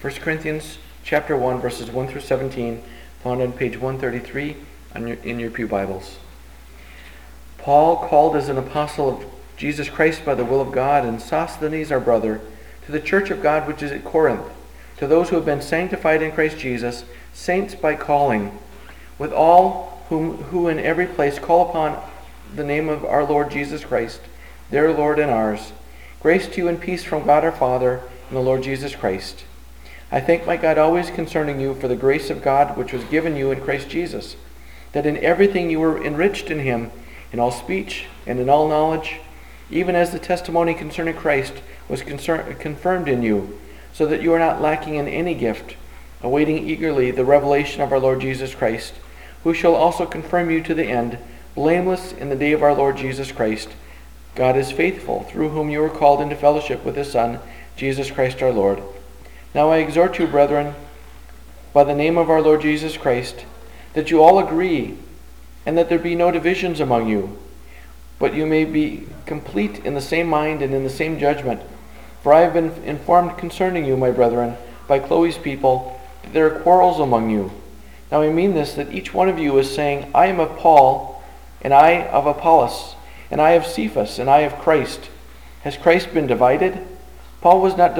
1 Corinthians chapter 1, verses 1 through 17, found on page 133 in your pew Bibles. Paul, called as an apostle of Jesus Christ by the will of God, and Sosthenes our brother, to the church of God which is at Corinth, to those who have been sanctified in Christ Jesus, saints by calling, with all who in every place call upon the name of our Lord Jesus Christ, their Lord and ours. Grace to you and peace from God our Father and the Lord Jesus Christ. I thank my God always concerning you for the grace of God which was given you in Christ Jesus, that in everything you were enriched in him, in all speech and in all knowledge, even as the testimony concerning Christ was confirmed in you, so that you are not lacking in any gift, awaiting eagerly the revelation of our Lord Jesus Christ, who shall also confirm you to the end, blameless in the day of our Lord Jesus Christ. God is faithful, through whom you were called into fellowship with his Son, Jesus Christ our Lord. Now I exhort you, brethren, by the name of our Lord Jesus Christ, that you all agree, and that there be no divisions among you, but you may be complete in the same mind and in the same judgment. For I have been informed concerning you, my brethren, by Chloe's people, that there are quarrels among you. Now I mean this, that each one of you is saying, I am of Paul, and I of Apollos, and I of Cephas, and I of Christ. Has Christ been divided? Paul was not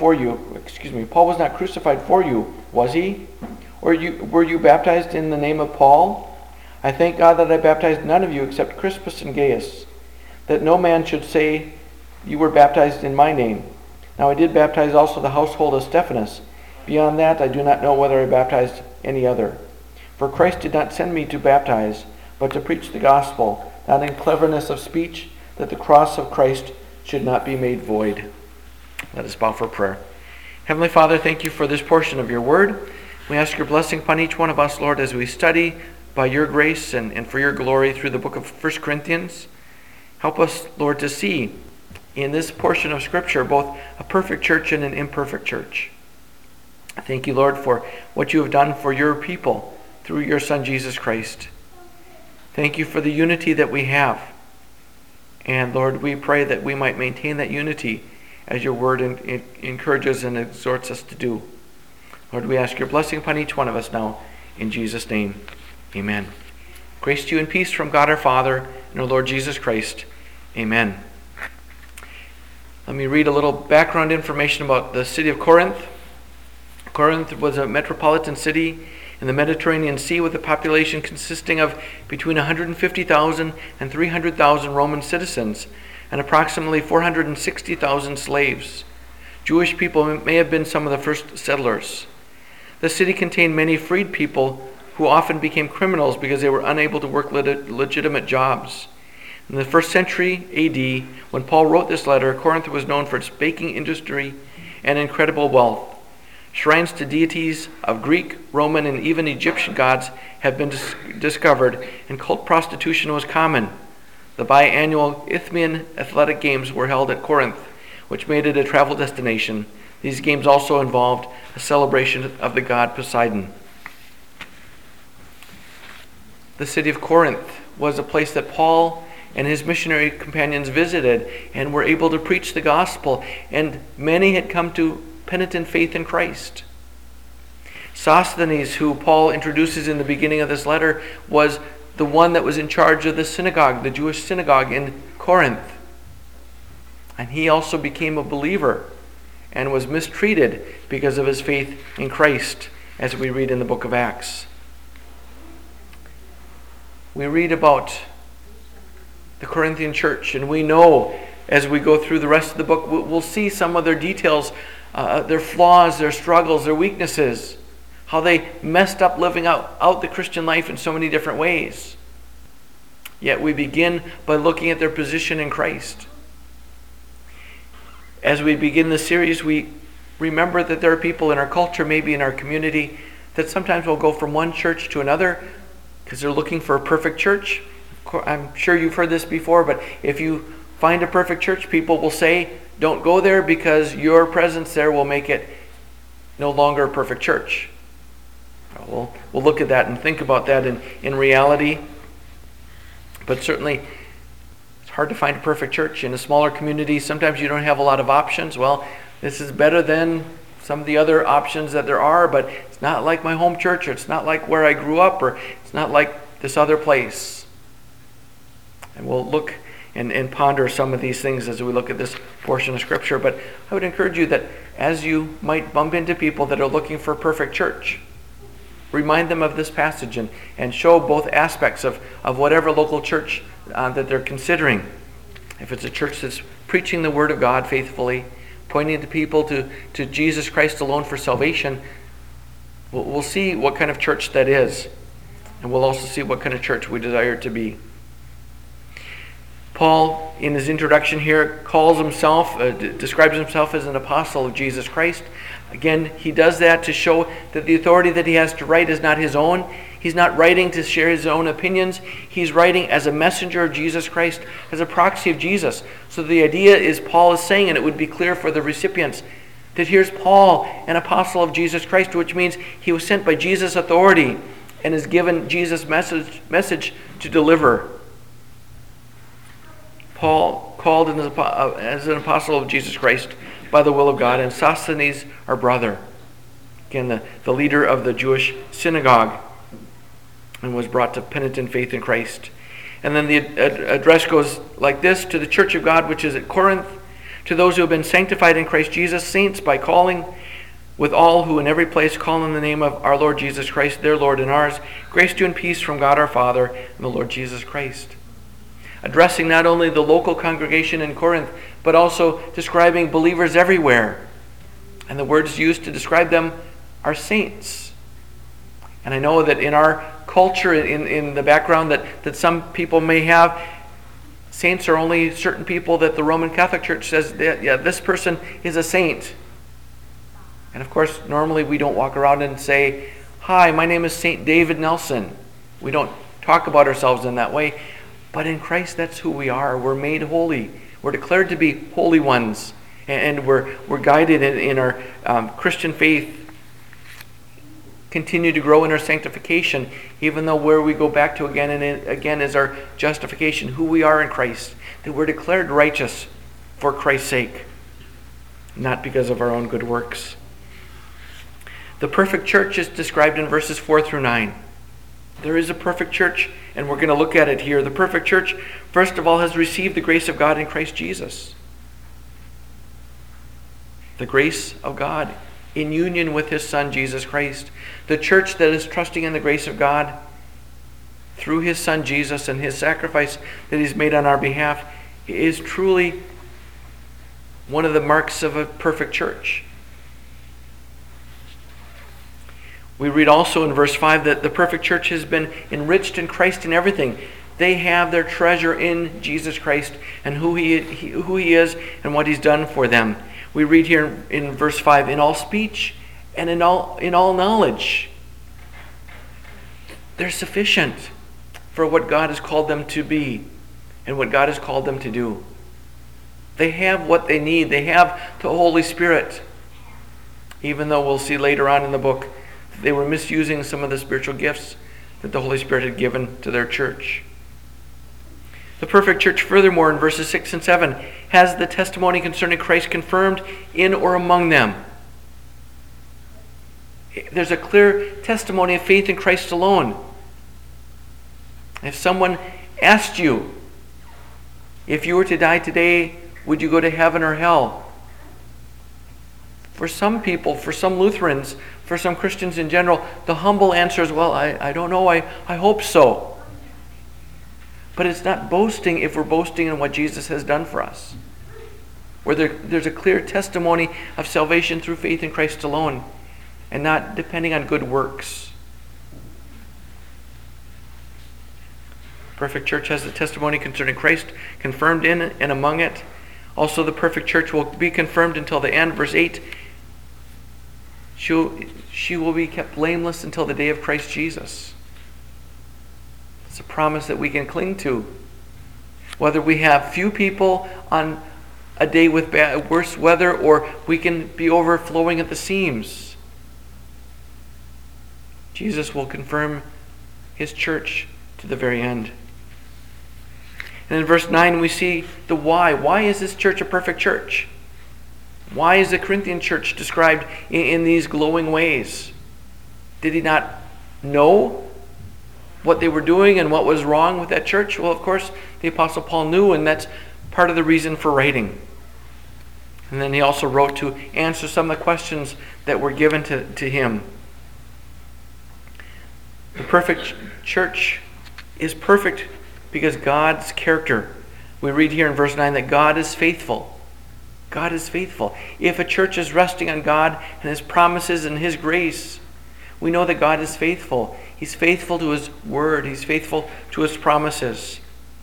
crucified for you, was he? Or were you baptized in the name of Paul? I thank God that I baptized none of you except Crispus and Gaius, that no man should say you were baptized in my name. Now I did baptize also the household of Stephanas. Beyond that I do not know whether I baptized any other. For Christ did not send me to baptize, but to preach the gospel, not in cleverness of speech, that the cross of Christ should not be made void. Let us bow for prayer. Heavenly Father, thank you for this portion of your word. We ask your blessing upon each one of us, Lord, as we study by your grace and for your glory through the book of 1 Corinthians. Help us, Lord, to see in this portion of Scripture both a perfect church and an imperfect church. Thank you, Lord, for what you have done for your people through your Son, Jesus Christ. Thank you for the unity that we have. And Lord, we pray that we might maintain that unity as your word encourages and exhorts us to do. Lord, we ask your blessing upon each one of us now. In Jesus' name, amen. Grace to you and peace from God our Father and our Lord Jesus Christ. Amen. Let me read a little background information about the city of Corinth. Corinth was a metropolitan city in the Mediterranean Sea with a population consisting of between 150,000 and 300,000 Roman citizens and approximately 460,000 slaves. Jewish people may have been some of the first settlers. The city contained many freed people who often became criminals because they were unable to work legitimate jobs. In the 1st century AD, when Paul wrote this letter, Corinth was known for its baking industry and incredible wealth. Shrines to deities of Greek, Roman, and even Egyptian gods have been discovered, and cult prostitution was common. The biannual Isthmian Athletic Games were held at Corinth, which made it a travel destination. These games also involved a celebration of the god Poseidon. The city of Corinth was a place that Paul and his missionary companions visited and were able to preach the gospel, and many had come to penitent faith in Christ. Sosthenes, who Paul introduces in the beginning of this letter, was the one that was in charge of the synagogue, the Jewish synagogue in Corinth. And he also became a believer and was mistreated because of his faith in Christ, as we read in the book of Acts. We read about the Corinthian church, and we know as we go through the rest of the book, we'll see some of their details, their flaws, their struggles, their weaknesses, how they messed up living out the Christian life in so many different ways. Yet we begin by looking at their position in Christ. As we begin the series, we remember that there are people in our culture, maybe in our community, that sometimes will go from one church to another because they're looking for a perfect church. I'm sure you've heard this before, but if you find a perfect church, people will say, don't go there because your presence there will make it no longer a perfect church. We'll look at that and think about that in reality. But certainly, it's hard to find a perfect church. In a smaller community, sometimes you don't have a lot of options. Well, this is better than some of the other options that there are, but it's not like my home church, or it's not like where I grew up, or it's not like this other place. And we'll look and ponder some of these things as we look at this portion of Scripture. But I would encourage you that as you might bump into people that are looking for a perfect church, remind them of this passage and show both aspects of whatever local church that they're considering. If it's a church that's preaching the Word of God faithfully, pointing the people to Jesus Christ alone for salvation, we'll see what kind of church that is. And we'll also see what kind of church we desire to be. Paul, in his introduction here, describes himself as an apostle of Jesus Christ. Again, he does that to show that the authority that he has to write is not his own. He's not writing to share his own opinions. He's writing as a messenger of Jesus Christ, as a proxy of Jesus. So the idea is Paul is saying, and it would be clear for the recipients, that here's Paul, an apostle of Jesus Christ, which means he was sent by Jesus' authority and is given Jesus' message to deliver. Paul, called as an apostle of Jesus Christ by the will of God, and Sosthenes, our brother, again, the leader of the Jewish synagogue, and was brought to penitent faith in Christ. And then the address goes like this: to the church of God which is at Corinth, to those who have been sanctified in Christ Jesus, saints by calling, with all who in every place call on the name of our Lord Jesus Christ, their Lord and ours, grace to you and peace from God our Father and the Lord Jesus Christ. Addressing not only the local congregation in Corinth, but also describing believers everywhere. And the words used to describe them are saints. And I know that in our culture, in the background that some people may have, saints are only certain people that the Roman Catholic Church says, yeah, this person is a saint. And of course, normally we don't walk around and say, hi, my name is Saint David Nelson. We don't talk about ourselves in that way. But in Christ, that's who we are. We're made holy. We're declared to be holy ones. And we're guided in our Christian faith. Continue to grow in our sanctification, even though where we go back to again and again is our justification, who we are in Christ. That we're declared righteous for Christ's sake, not because of our own good works. The perfect church is described in verses 4 through 9. There is a perfect church, and we're going to look at it here. The perfect church, first of all, has received the grace of God in Christ Jesus. The grace of God in union with his Son, Jesus Christ. The church that is trusting in the grace of God through his Son, Jesus, and his sacrifice that he's made on our behalf is truly one of the marks of a perfect church. We read also in verse 5 that the perfect church has been enriched in Christ in everything. They have their treasure in Jesus Christ and who he is and what he's done for them. We read here in verse 5, in all speech and in all knowledge. They're sufficient for what God has called them to be and what God has called them to do. They have what they need. They have the Holy Spirit. Even though we'll see later on in the book they were misusing some of the spiritual gifts that the Holy Spirit had given to their church. The perfect church, furthermore, in verses 6 and 7, has the testimony concerning Christ confirmed in or among them. There's a clear testimony of faith in Christ alone. If someone asked you, if you were to die today, would you go to heaven or hell? For some people, for some Lutherans, for some Christians in general, the humble answer is, well, I don't know, I hope so. But it's not boasting if we're boasting in what Jesus has done for us. Where there's a clear testimony of salvation through faith in Christ alone, and not depending on good works. Perfect church has the testimony concerning Christ confirmed in and among it. Also, the perfect church will be confirmed until the end. Verse 8, she will be kept blameless until the day of Christ Jesus. It's a promise that we can cling to. Whether we have few people on a day with worse weather, or we can be overflowing at the seams, Jesus will confirm his church to the very end. And in verse 9 we see the why. Why is this church a perfect church? Why is the Corinthian church described in these glowing ways? Did he not know what they were doing and what was wrong with that church? Well, of course, the Apostle Paul knew, and that's part of the reason for writing. And then he also wrote to answer some of the questions that were given to him. The perfect church is perfect because God's character. We read here in verse 9 that God is faithful. God is faithful. If a church is resting on God and His promises and His grace, we know that God is faithful. He's faithful to His word. He's faithful to His promises.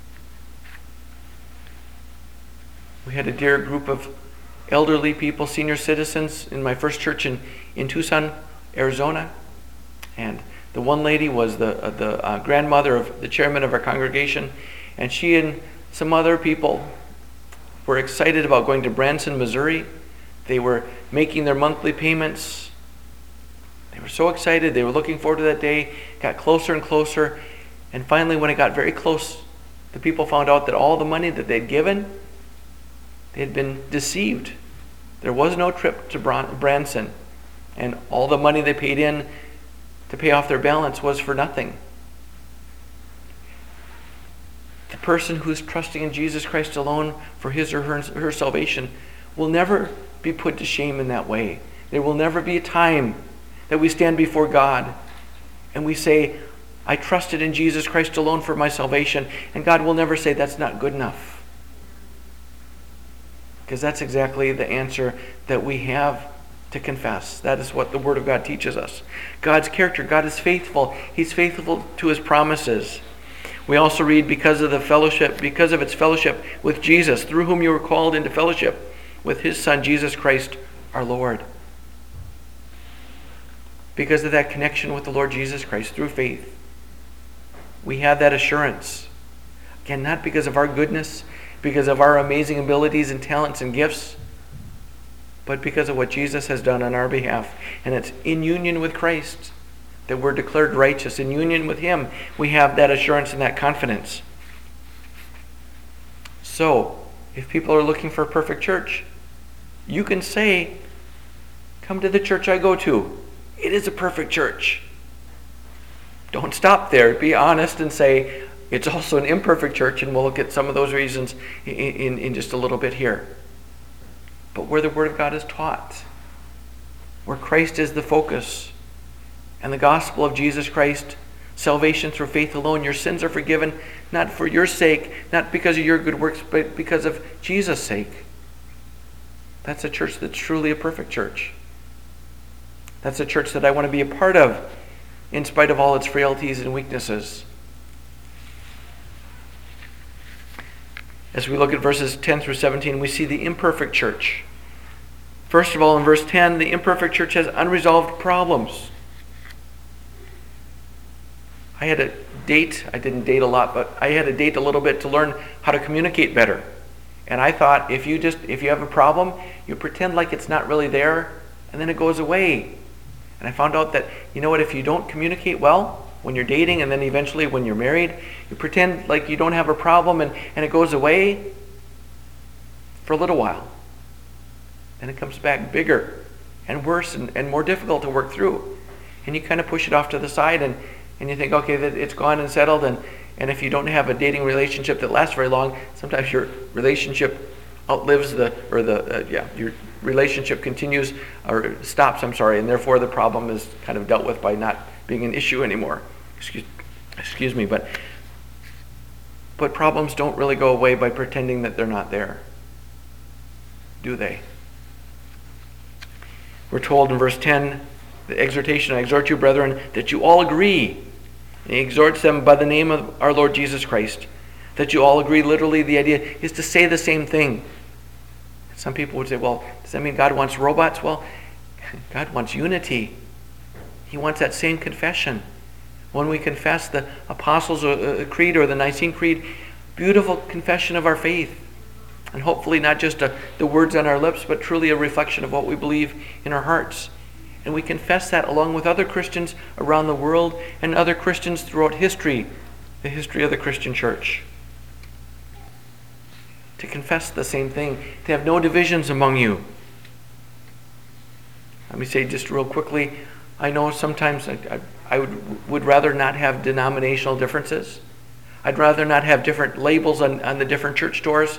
We had a dear group of elderly people, senior citizens, in my first church in Tucson, Arizona. And the one lady was the grandmother of the chairman of our congregation, and she and some other people were excited about going to Branson, Missouri. They were making their monthly payments. They were so excited. They were looking forward to that day. It got closer and closer. And finally, when it got very close, the people found out that all the money that they'd given, they had been deceived. There was no trip to Branson. And all the money they paid in to pay off their balance was for nothing. The person who is trusting in Jesus Christ alone for his or her salvation will never be put to shame in that way. There will never be a time that we stand before God and we say, I trusted in Jesus Christ alone for my salvation, and God will never say that's not good enough. Because that's exactly the answer that we have to confess. That is what the Word of God teaches us. God's character, God is faithful. He's faithful to His promises. We also read because of its fellowship with Jesus, through whom you were called into fellowship with His Son, Jesus Christ, our Lord. Because of that connection with the Lord Jesus Christ through faith, we have that assurance. Again, not because of our goodness, because of our amazing abilities and talents and gifts, but because of what Jesus has done on our behalf. And it's in union with Christ that we're declared righteous. In union with Him, we have that assurance and that confidence. So, if people are looking for a perfect church, you can say, come to the church I go to. It is a perfect church. Don't stop there. Be honest and say, it's also an imperfect church, and we'll look at some of those reasons in just a little bit here. But where the Word of God is taught, where Christ is the focus, and the gospel of Jesus Christ, salvation through faith alone, your sins are forgiven, not for your sake, not because of your good works, but because of Jesus' sake. That's a church that's truly a perfect church. That's a church that I want to be a part of, in spite of all its frailties and weaknesses. As we look at verses 10 through 17, we see the imperfect church. First of all, in verse 10, the imperfect church has unresolved problems. I had a date. I didn't date a lot, but I had a date a little bit to learn how to communicate better. And I thought if you have a problem, you pretend like it's not really there, and then it goes away. And I found out that, if you don't communicate well when you're dating, and then eventually when you're married, you pretend like you don't have a problem, and it goes away for a little while. Then it comes back bigger and worse and more difficult to work through. And you kind of push it off to the side, and you think, okay, it's gone and settled, and if you don't have a dating relationship that lasts very long, sometimes your relationship outlives your relationship continues or stops, and therefore the problem is kind of dealt with by not being an issue anymore. Excuse me, but problems don't really go away by pretending that they're not there, do they? We're told in verse 10, the exhortation, I exhort you, brethren, that you all agree. And he exhorts them by the name of our Lord Jesus Christ, that you all agree. Literally, the idea is to say the same thing. Some people would say, well, does that mean God wants robots? Well, God wants unity. He wants that same confession. When we confess the Apostles' Creed or the Nicene Creed, beautiful confession of our faith. And hopefully not just the words on our lips, but truly a reflection of what we believe in our hearts. And we confess that along with other Christians around the world and other Christians throughout history, the history of the Christian church. To confess the same thing, to have no divisions among you, Let me say just real quickly, I know sometimes I would rather not have denominational differences. I'd rather not have different labels on the different church doors.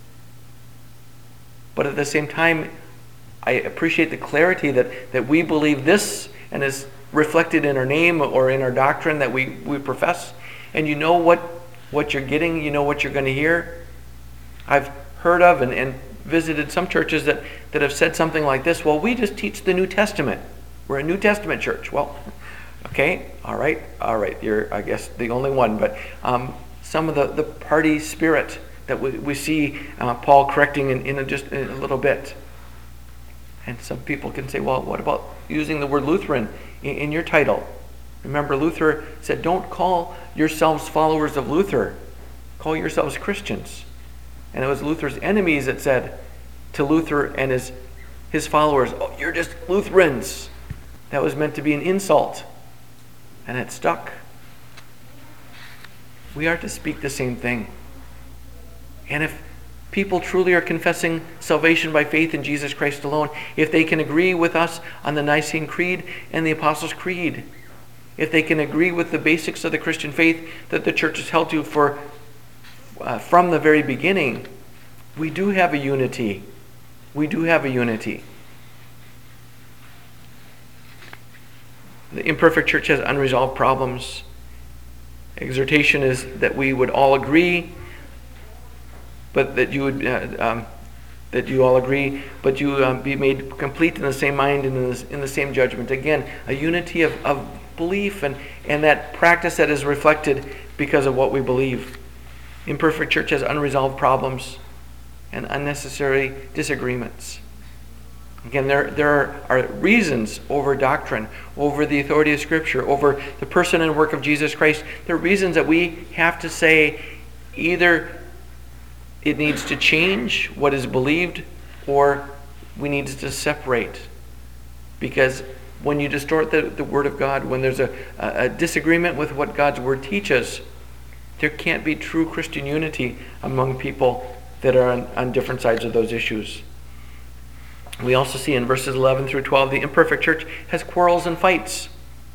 But at the same time, I appreciate the clarity that we believe this and is reflected in our name or in our doctrine that we profess. And you know what you're getting, you know what you're going to hear. I've heard of and visited some churches that have said something like this: well, we just teach the New Testament. We're a New Testament church. Well, okay, all right. You're, I guess, the only one. But some of the party spirit that we see Paul correcting in just a little bit. And some people can say, well, what about using the word Lutheran in your title? Remember, Luther said, don't call yourselves followers of Luther. Call yourselves Christians. And it was Luther's enemies that said to Luther and his followers, oh, you're just Lutherans. That was meant to be an insult. And it stuck. We are to speak the same thing. And if people truly are confessing salvation by faith in Jesus Christ alone, if they can agree with us on the Nicene Creed and the Apostles' Creed, if they can agree with the basics of the Christian faith that the church has held to from the very beginning, we do have a unity. We do have a unity. The imperfect church has unresolved problems. Exhortation is that we would all agree, but that you would that you all agree, but you be made complete in the same mind and in the same judgment. Again, a unity of belief and that practice that is reflected because of what we believe. Imperfect church has unresolved problems and unnecessary disagreements. Again, there are reasons over doctrine, over the authority of Scripture, over the person and work of Jesus Christ. There are reasons that we have to say either it needs to change what is believed or we need to separate. Because when you distort the Word of God, when there's a disagreement with what God's Word teaches, there can't be true Christian unity among people that are on different sides of those issues. We also see in verses 11 through 12, the imperfect church has quarrels and fights.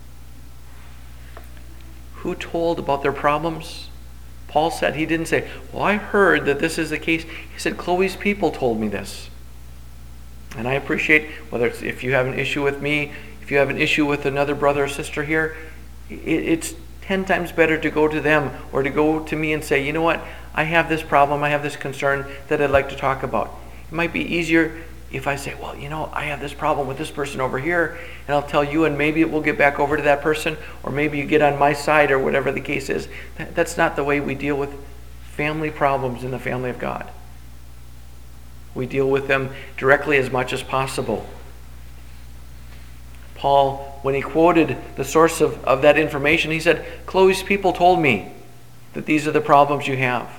Who told about their problems? Paul said, he didn't say, well, I heard that this is the case. He said, Chloe's people told me this. And I appreciate, whether it's if you have an issue with me, if you have an issue with another brother or sister here, it's 10 times better to go to them or to go to me and say, you know what, I have this problem, I have this concern that I'd like to talk about. It might be easier if I say, well, you know, I have this problem with this person over here, and I'll tell you, and maybe it will get back over to that person, or maybe you get on my side, or whatever the case is. That's not the way we deal with family problems in the family of God. We deal with them directly as much as possible. Paul, when he quoted the source of that information, he said, Chloe's people told me that these are the problems you have.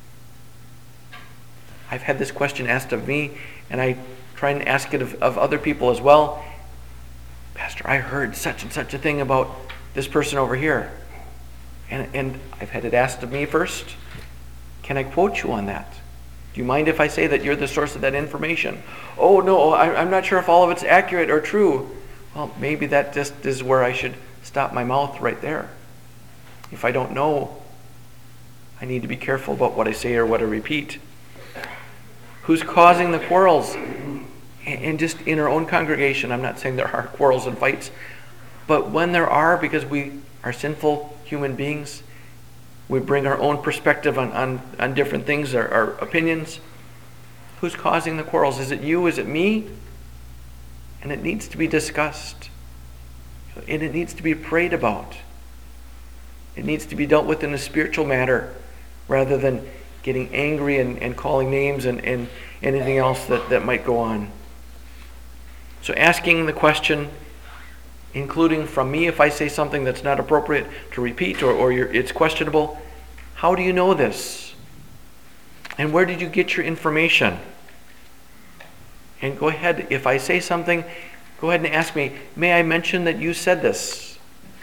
I've had this question asked of me, and I try and ask it of other people as well. Pastor, I heard such and such a thing about this person over here. And I've had it asked of me first. Can I quote you on that? Do you mind if I say that you're the source of that information? Oh, no, I'm not sure if all of it's accurate or true. Well, maybe that just is where I should stop my mouth right there. If I don't know, I need to be careful about what I say or what I repeat. Who's causing the quarrels? And just in our own congregation, I'm not saying there are quarrels and fights, but when there are, because we are sinful human beings, we bring our own perspective on different things, our opinions. Who's causing the quarrels? Is it you? Is it me? And it needs to be discussed. And it needs to be prayed about. It needs to be dealt with in a spiritual matter rather than getting angry and calling names and anything else that might go on. So asking the question, including from me if I say something that's not appropriate to repeat or it's questionable, how do you know this? And where did you get your information? And go ahead, if I say something, go ahead and ask me, may I mention that you said this?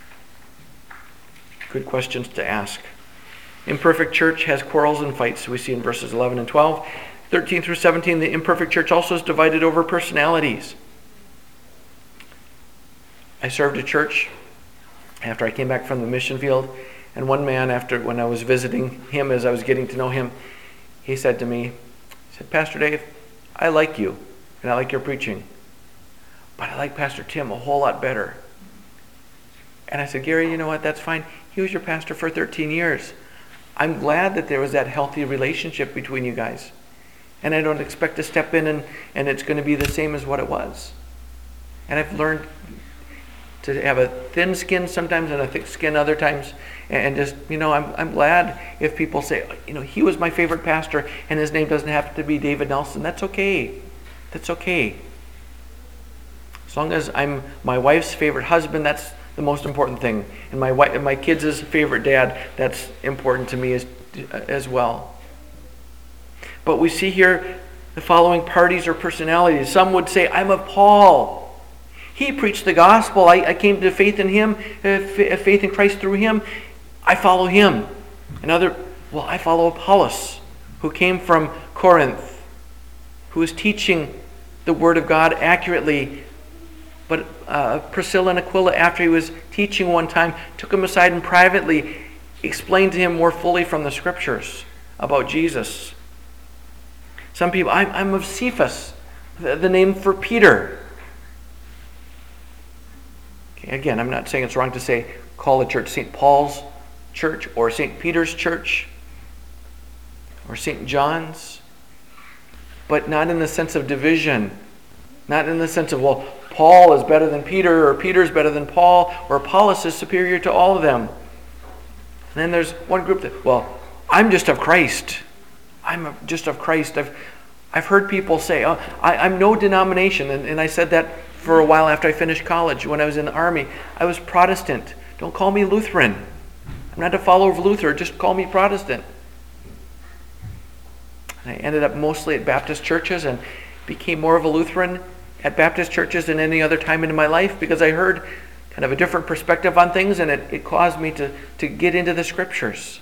Good questions to ask. Imperfect church has quarrels and fights, we see in verses 11 and 12. 13 through 17, the imperfect church also is divided over personalities. I served a church after I came back from the mission field, and one man, when I was visiting him, as I was getting to know him, he said to me, Pastor Dave, I like you, and I like your preaching, but I like Pastor Tim a whole lot better. And I said, Gary, you know what, that's fine. He was your pastor for 13 years. I'm glad that there was that healthy relationship between you guys. And I don't expect to step in and it's going to be the same as what it was. And I've learned to have a thin skin sometimes and a thick skin other times. And just, I'm glad if people say, he was my favorite pastor and his name doesn't have to be David Nelson. That's okay. That's okay. As long as I'm my wife's favorite husband, that's the most important thing. And my kids' favorite dad, that's important to me as well. But we see here the following parties or personalities. Some would say, I'm of Paul. He preached the gospel. I came to faith in him, faith in Christ through him. I follow him. I follow Apollos, who came from Corinth, who was teaching the word of God accurately. But Priscilla and Aquila, after he was teaching one time, took him aside and privately explained to him more fully from the scriptures about Jesus. Some people, I'm of Cephas, the name for Peter. Okay, again, I'm not saying it's wrong to call the church St. Paul's Church or St. Peter's Church or St. John's, but not in the sense of division, not in the sense of, Paul is better than Peter, or Peter is better than Paul, or Apollos is superior to all of them. And then there's one group that, I'm just of Christ. I'm just of Christ. I've heard people say, I'm no denomination. And I said that for a while after I finished college. When I was in the Army, I was Protestant. Don't call me Lutheran. I'm not a follower of Luther. Just call me Protestant. And I ended up mostly at Baptist churches and became more of a Lutheran at Baptist churches than any other time in my life because I heard kind of a different perspective on things, and it caused me to get into the scriptures.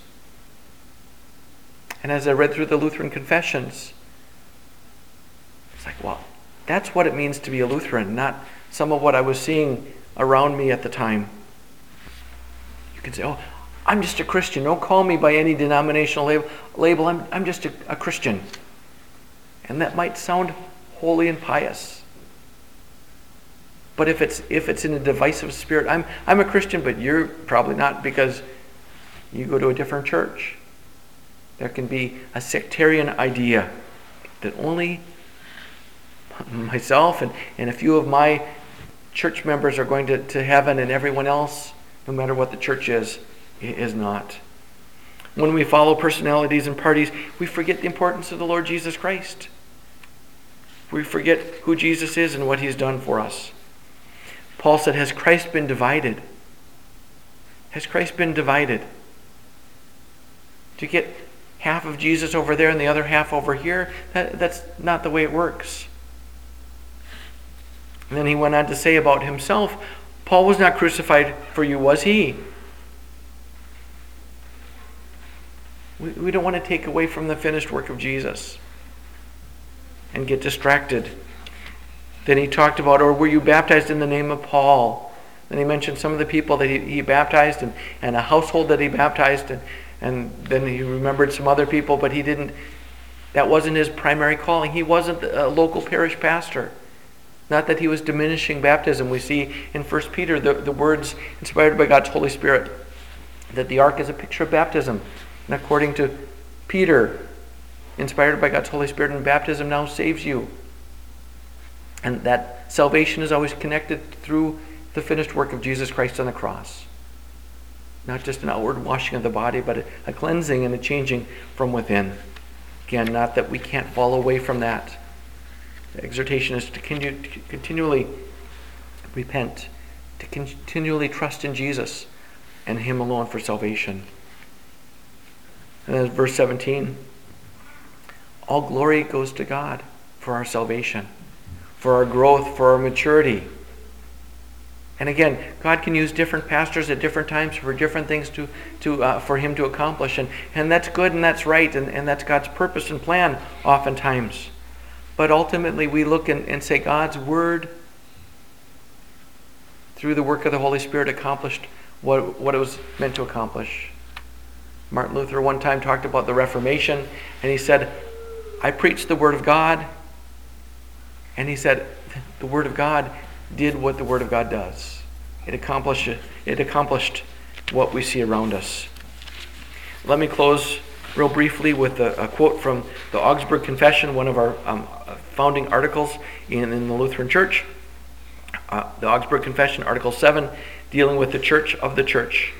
And as I read through the Lutheran confessions, it's like, that's what it means to be a Lutheran, not some of what I was seeing around me at the time. You can say, I'm just a Christian. Don't call me by any denominational label. I'm just a Christian. And that might sound holy and pious. But if it's in a divisive spirit, I'm a Christian, but you're probably not because you go to a different church. There can be a sectarian idea that only myself and a few of my church members are going to heaven, and everyone else, no matter what the church is not. When we follow personalities and parties, we forget the importance of the Lord Jesus Christ. We forget who Jesus is and what he's done for us. Paul said, has Christ been divided? Has Christ been divided? To get half of Jesus over there and the other half over here, that's not the way it works. And then he went on to say about himself, Paul was not crucified for you, was he? We don't want to take away from the finished work of Jesus and get distracted. Then he talked about, or were you baptized in the name of Paul? Then he mentioned some of the people that he baptized and a household that he baptized, and then he remembered some other people, but that wasn't his primary calling. He wasn't a local parish pastor. Not that he was diminishing baptism. We see in 1 Peter the words inspired by God's Holy Spirit that the ark is a picture of baptism. And according to Peter, inspired by God's Holy Spirit, and baptism now saves you. And that salvation is always connected through the finished work of Jesus Christ on the cross. Not just an outward washing of the body, but a cleansing and a changing from within. Again, not that we can't fall away from that. The exhortation is to continually repent, to continually trust in Jesus and him alone for salvation. And then verse 17, all glory goes to God for our salvation, for our growth, for our maturity. And again, God can use different pastors at different times for different things for him to accomplish. And that's good and that's right, and that's God's purpose and plan oftentimes. But ultimately we look and say God's word through the work of the Holy Spirit, accomplished what it was meant to accomplish. Martin Luther one time talked about the Reformation, and he said, I preached the Word of God, and he said, the Word of God did what the Word of God does. It accomplished what we see around us. Let me close real briefly with a quote from the Augsburg Confession, one of our founding articles in the Lutheran Church. The Augsburg Confession, Article 7, dealing with the Church of the Church.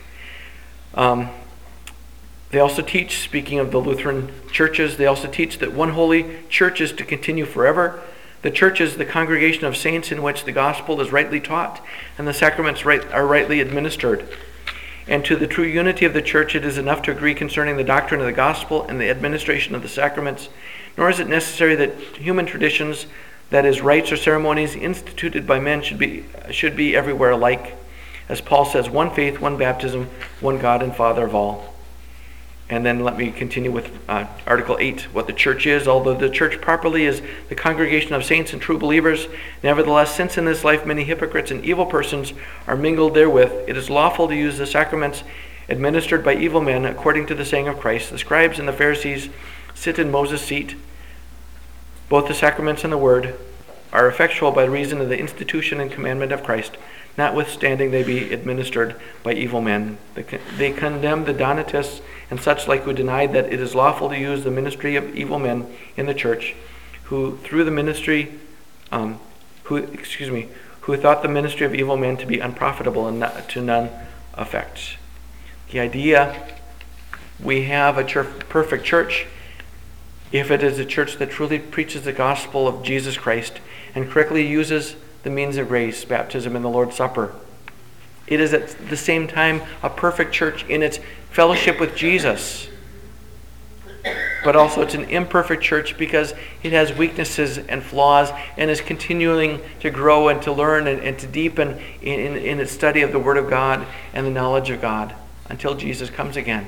They also teach, speaking of the Lutheran churches, they also teach that one holy church is to continue forever. The church is the congregation of saints in which the gospel is rightly taught and the sacraments are rightly administered. And to the true unity of the church, it is enough to agree concerning the doctrine of the gospel and the administration of the sacraments, nor is it necessary that human traditions, that is, rites or ceremonies instituted by men, should be everywhere alike. As Paul says, one faith, one baptism, one God and Father of all. And then let me continue with Article 8, what the church is. Although the church properly is the congregation of saints and true believers, nevertheless, since in this life many hypocrites and evil persons are mingled therewith, it is lawful to use the sacraments administered by evil men according to the saying of Christ. The scribes and the Pharisees sit in Moses' seat. Both the sacraments and the word are effectual by reason of the institution and commandment of Christ, notwithstanding they be administered by evil men. They condemn the Donatists and such like who denied that it is lawful to use the ministry of evil men in the church, who through the ministry, who thought the ministry of evil men to be unprofitable and to none effect. The idea, we have a perfect church if it is a church that truly preaches the gospel of Jesus Christ and correctly uses the means of grace, baptism, and the Lord's Supper. It is at the same time a perfect church in its fellowship with Jesus. But also it's an imperfect church because it has weaknesses and flaws and is continuing to grow and to learn and to deepen in its study of the Word of God and the knowledge of God until Jesus comes again.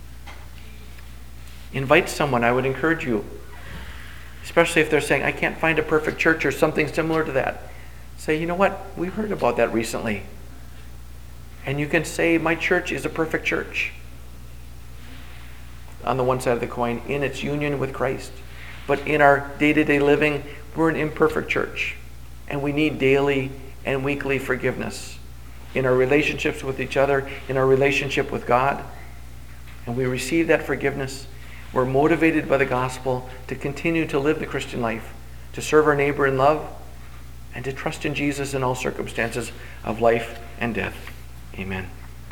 Invite someone, I would encourage you, especially if they're saying, I can't find a perfect church or something similar to that. Say, you know what? We've heard about that recently. And you can say, my church is a perfect church. On the one side of the coin, in its union with Christ. But in our day-to-day living, we're an imperfect church. And we need daily and weekly forgiveness in our relationships with each other, in our relationship with God. And we receive that forgiveness. We're motivated by the gospel to continue to live the Christian life, to serve our neighbor in love, and to trust in Jesus in all circumstances of life and death. Amen.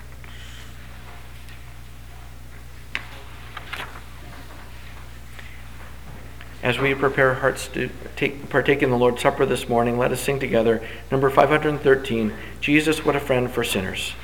As we prepare our hearts to partake in the Lord's Supper this morning, let us sing together number 513, Jesus, What a Friend for Sinners.